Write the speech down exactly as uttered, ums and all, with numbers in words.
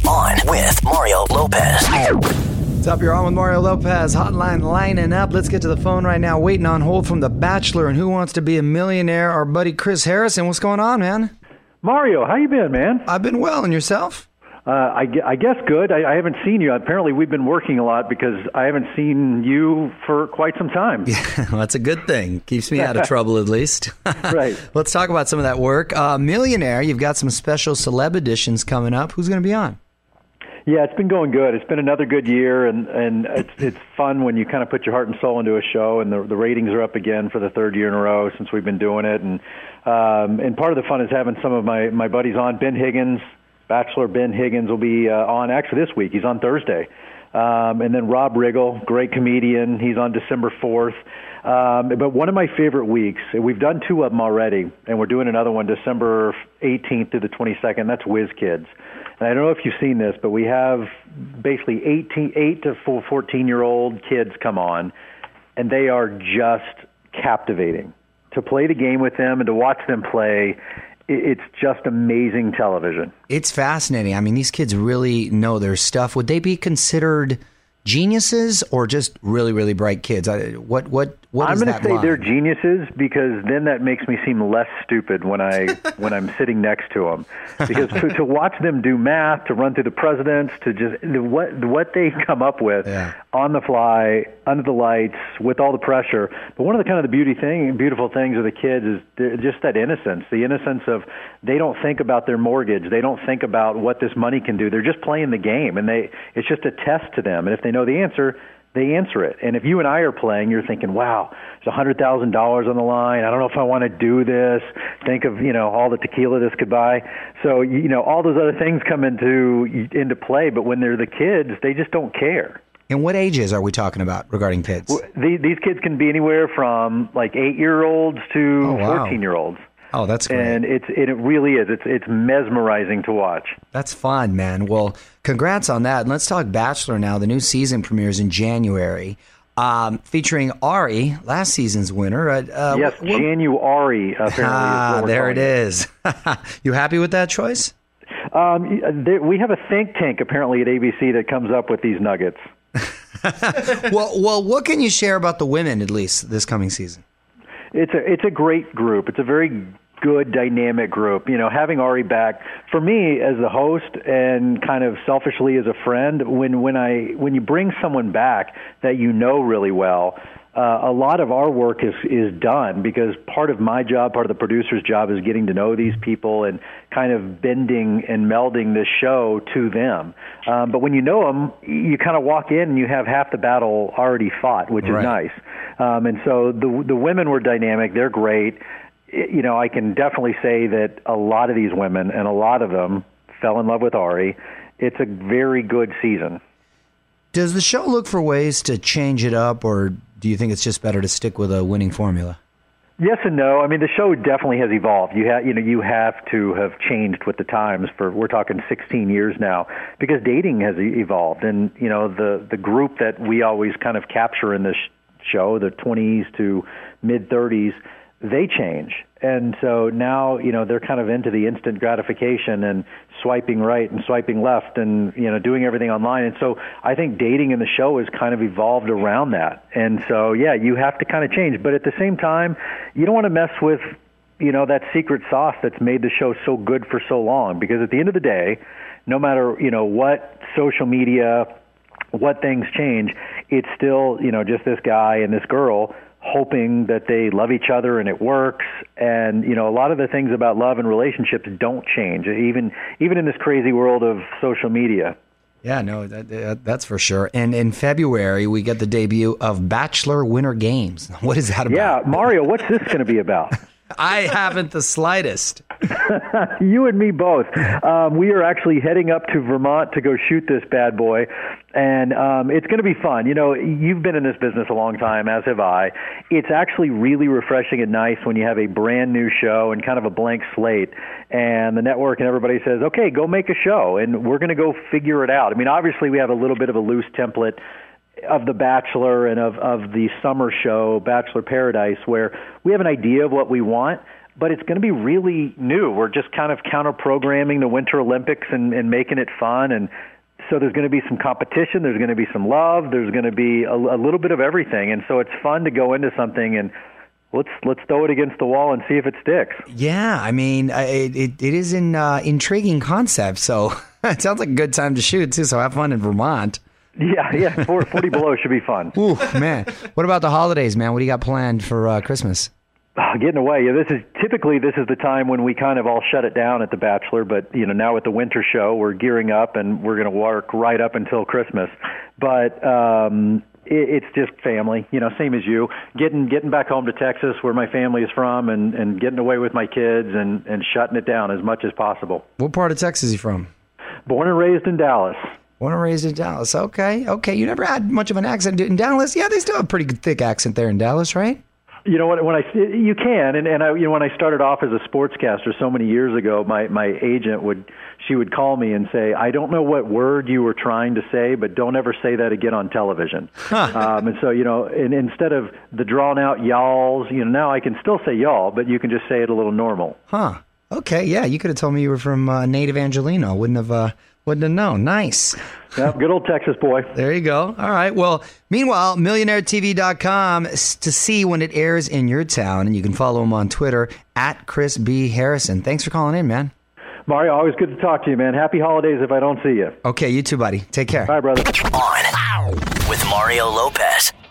On with Mario Lopez. What's up? You're on with Mario Lopez. Hotline lining up. Let's get to the phone right now. Waiting on hold from The Bachelor and Who Wants to Be a Millionaire, our buddy Chris Harrison. What's going on, man? Mario, how you been, man? I've been well. And yourself? Uh, I, I guess good. I, I haven't seen you. Apparently, we've been working a lot because I haven't seen you for quite some time. Yeah, well, that's a good thing. Keeps me out of trouble, at least. Right. Let's talk about some of that work. Uh, Millionaire, you've got some special celeb editions coming up. Who's going to be on? Yeah, it's been going good. It's been another good year, and, and it's it's fun when you kind of put your heart and soul into a show, and the the ratings are up again for the third year in a row since we've been doing it. And um, and part of the fun is having some of my, my buddies on. Ben Higgins, Bachelor Ben Higgins, will be uh, on actually this week. He's on Thursday. Um, and then Rob Riggle, great comedian. He's on December fourth. Um, but one of my favorite weeks, we've done two of them already, and we're doing another one December eighteenth through the twenty-second. That's Whiz Kids. And I don't know if you've seen this, but we have basically eighteen, eight to fourteen-year-old kids come on, and they are just captivating. To play the game with them and to watch them play, it's just amazing television. It's fascinating. I mean, these kids really know their stuff. Would they be considered geniuses or just really, really bright kids? I, what, what, what I'm is going that to say line? they're geniuses because then that makes me seem less stupid when I when I'm sitting next to them. Because to, to watch them do math, to run through the presidents, to just what what they come up with Yeah. on the fly, under the lights, with all the pressure. But one of the kind of the beauty thing, beautiful things of the kids is they're just that innocence, the innocence of they don't think about their mortgage, they don't think about what this money can do. They're just playing the game, and they it's just a test to them. And if they know the answer, they answer it. And if you and I are playing, you're thinking, wow, there's one hundred thousand dollars on the line. I don't know if I want to do this. Think of, you know, all the tequila this could buy. So, you know, all those other things come into into play. But when they're the kids, they just don't care. And what ages are we talking about regarding kids? These, these kids can be anywhere from like eight-year-olds to Oh, wow. fourteen-year-olds. Oh, that's great. And it's it really is. It's it's mesmerizing to watch. That's fun, man. Well, congrats on that. And let's talk Bachelor now. The new season premieres in January, um, featuring Ari, last season's winner. Uh, uh, yes, what- January. Apparently, Ah, is what we're there it calling is. You happy with that choice? Um, there, we have a think tank apparently at A B C that comes up with these nuggets. well, well, what can you share about the women, at least, this coming season? It's a it's a great group. It's a very good, dynamic group. You know, having Ari back, for me as the host and kind of selfishly as a friend, when, when I when you bring someone back that you know really well, uh, a lot of our work is, is done because part of my job, part of the producer's job is getting to know these people and kind of bending and melding this show to them. Um, but when you know them, you kind of walk in and you have half the battle already fought, which is Right. nice. Um, and so the the women were dynamic. They're great. You know, I can definitely say that a lot of these women, and a lot of them, fell in love with Ari. It's a very good season. Does the show look for ways to change it up, or do you think it's just better to stick with a winning formula? Yes and no. I mean, the show definitely has evolved. You have, you know, you have to have changed with the times. For we're talking sixteen years now, because dating has e- evolved, and you know, the the group that we always kind of capture in this show, the twenties to mid thirties. They change. And so now, you know, they're kind of into the instant gratification and swiping right and swiping left and, you know, doing everything online. And so I think dating in the show has kind of evolved around that. And so, yeah, you have to kind of change. But at the same time, you don't want to mess with, you know, that secret sauce that's made the show so good for so long. Because at the end of the day, no matter, you know, what social media, what things change, it's still, you know, just this guy and this girl hoping that they love each other and it works. And, you know, a lot of the things about love and relationships don't change, even even in this crazy world of social media. Yeah, no, that, that, that's for sure. And in February, we get the debut of Bachelor Winter Games. What is that about? Yeah, Mario, what's this going to be about? I haven't the slightest. You and me both. Um, we are actually heading up to Vermont to go shoot this bad boy, and um, it's going to be fun. You know, you've been in this business a long time, as have I. It's actually really refreshing and nice when you have a brand new show and kind of a blank slate, and the network and everybody says, okay, go make a show, and we're going to go figure it out. I mean, obviously we have a little bit of a loose template of The Bachelor and of, of the summer show, Bachelor Paradise, where we have an idea of what we want, but it's going to be really new. We're just kind of counter-programming the Winter Olympics and, and making it fun. And so there's going to be some competition. There's going to be some love. There's going to be a, a little bit of everything. And so it's fun to go into something and let's let's throw it against the wall and see if it sticks. Yeah, I mean, it it, it is an uh, intriguing concept. So it sounds like a good time to shoot, too. So have fun in Vermont. Yeah, yeah, forty below should be fun. Ooh, man. What about the holidays, man? What do you got planned for uh, Christmas? Uh, getting away. Yeah, this is typically this is the time when we kind of all shut it down at The Bachelor. But you know, now with the winter show, we're gearing up and we're going to work right up until Christmas. But um, it, it's just family. You know, same as you. Getting getting back home to Texas, where my family is from, and, and getting away with my kids and, and shutting it down as much as possible. What part of Texas are you from? Born and raised in Dallas. Born and raised in Dallas. Okay, okay. You never had much of an accent in Dallas? Yeah, they still have a pretty thick accent there in Dallas, right? You know, when, when I you can, and, and I, you know, when I started off as a sportscaster so many years ago, my, my agent would she would call me and say, "I don't know what word you were trying to say, but don't ever say that again on television." Huh. Um, and so, you know, and instead of the drawn out y'alls, you know, now I can still say y'all, but you can just say it a little normal. Huh. Okay. Yeah, you could have told me you were from uh, native Angelino. Wouldn't have. Uh... Wouldn't have known. Nice. Yep, good old Texas boy. There you go. All right. Well, meanwhile, millionaire T V dot com to see when it airs in your town. And you can follow him on Twitter at Chris B. Harrison. Thanks for calling in, man. Mario, always good to talk to you, man. Happy holidays if I don't see you. Okay, you too, buddy. Take care. Bye, brother. On with Mario Lopez.